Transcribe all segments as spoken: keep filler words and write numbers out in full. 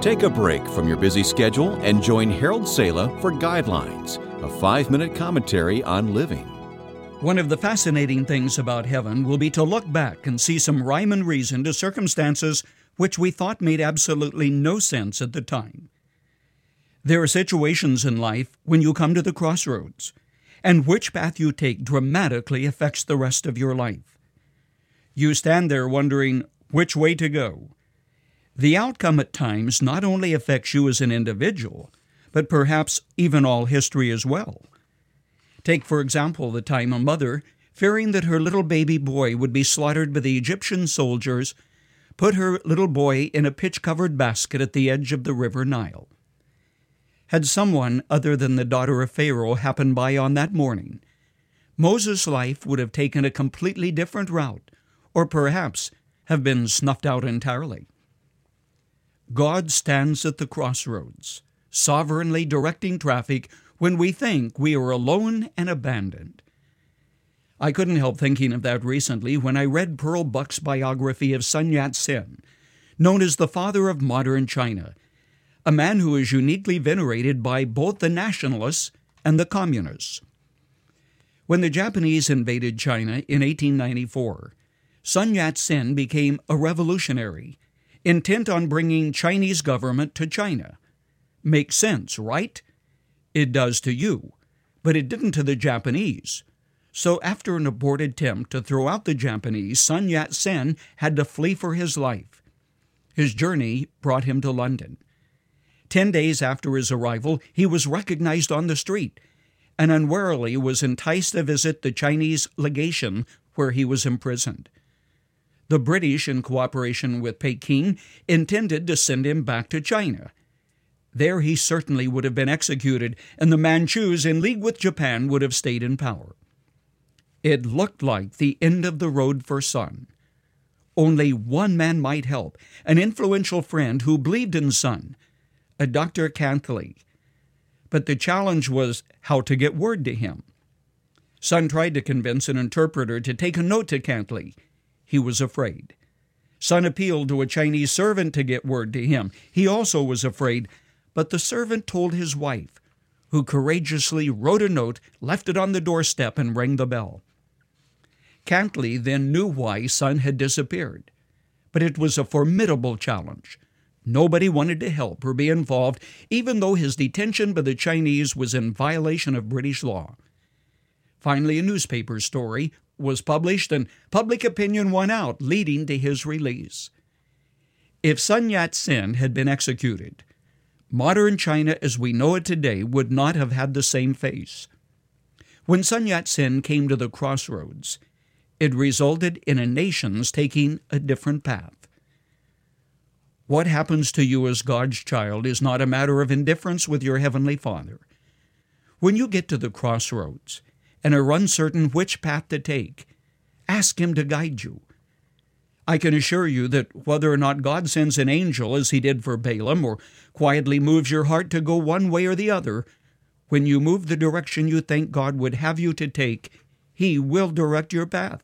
Take a break from your busy schedule and join Harold Sala for Guidelines, a five-minute commentary on living. One of the fascinating things about heaven will be to look back and see some rhyme and reason to circumstances which we thought made absolutely no sense at the time. There are situations in life when you come to the crossroads, and which path you take dramatically affects the rest of your life. You stand there wondering which way to go. The outcome at times not only affects you as an individual, but perhaps even all history as well. Take, for example, the time a mother, fearing that her little baby boy would be slaughtered by the Egyptian soldiers, put her little boy in a pitch-covered basket at the edge of the river Nile. Had someone other than the daughter of Pharaoh happened by on that morning, Moses' life would have taken a completely different route, or perhaps have been snuffed out entirely. God stands at the crossroads, sovereignly directing traffic when we think we are alone and abandoned. I couldn't help thinking of that recently when I read Pearl Buck's biography of Sun Yat-sen, known as the father of modern China, a man who is uniquely venerated by both the nationalists and the communists. When the Japanese invaded China in eighteen ninety-four, Sun Yat-sen became a revolutionary, intent on bringing Chinese government to China. Makes sense, right? It does to you, but it didn't to the Japanese. So after an aborted attempt to throw out the Japanese, Sun Yat-sen had to flee for his life. His journey brought him to London. Ten days after his arrival, he was recognized on the street, and unwarily was enticed to visit the Chinese legation where he was imprisoned. The British, in cooperation with Peking, intended to send him back to China. There he certainly would have been executed, and the Manchus, in league with Japan, would have stayed in power. It looked like the end of the road for Sun. Only one man might help, an influential friend who believed in Sun, a Doctor Cantley. But the challenge was how to get word to him. Sun tried to convince an interpreter to take a note to Cantley. He was afraid. Sun appealed to a Chinese servant to get word to him. He also was afraid, but the servant told his wife, who courageously wrote a note, left it on the doorstep, and rang the bell. Cantley then knew why Sun had disappeared, but it was a formidable challenge. Nobody wanted to help or be involved, even though his detention by the Chinese was in violation of British law. Finally, a newspaper story was published, and public opinion won out, leading to his release. If Sun Yat-sen had been executed, modern China as we know it today would not have had the same face. When Sun Yat-sen came to the crossroads, it resulted in a nation's taking a different path. What happens to you as God's child is not a matter of indifference with your Heavenly Father. When you get to the crossroads and are uncertain which path to take, ask Him to guide you. I can assure you that whether or not God sends an angel, as He did for Balaam, or quietly moves your heart to go one way or the other, when you move the direction you think God would have you to take, He will direct your path.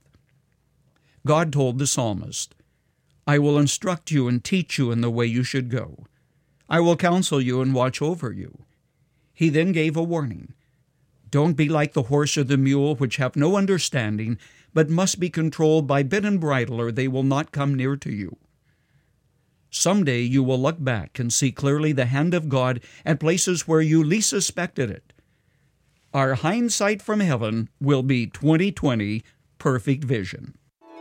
God told the psalmist, "I will instruct you and teach you in the way you should go. I will counsel you and watch over you." He then gave a warning. Don't be like the horse or the mule, which have no understanding, but must be controlled by bit and bridle, or they will not come near to you. Someday you will look back and see clearly the hand of God at places where you least suspected it. Our hindsight from heaven will be twenty twenty perfect vision.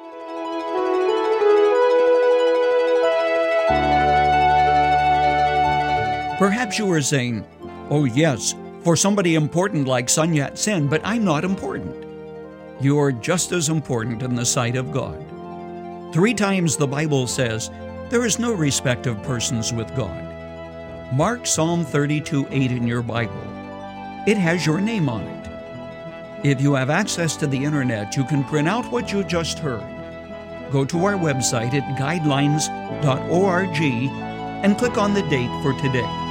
Perhaps you are saying, "Oh yes, for somebody important like Sun Yat-sen, but I'm not important." You are just as important in the sight of God. Three times the Bible says, there is no respect of persons with God. Mark Psalm thirty-two eight in your Bible. It has your name on it. If you have access to the internet, you can print out what you just heard. Go to our website at guidelines dot org and click on the date for today.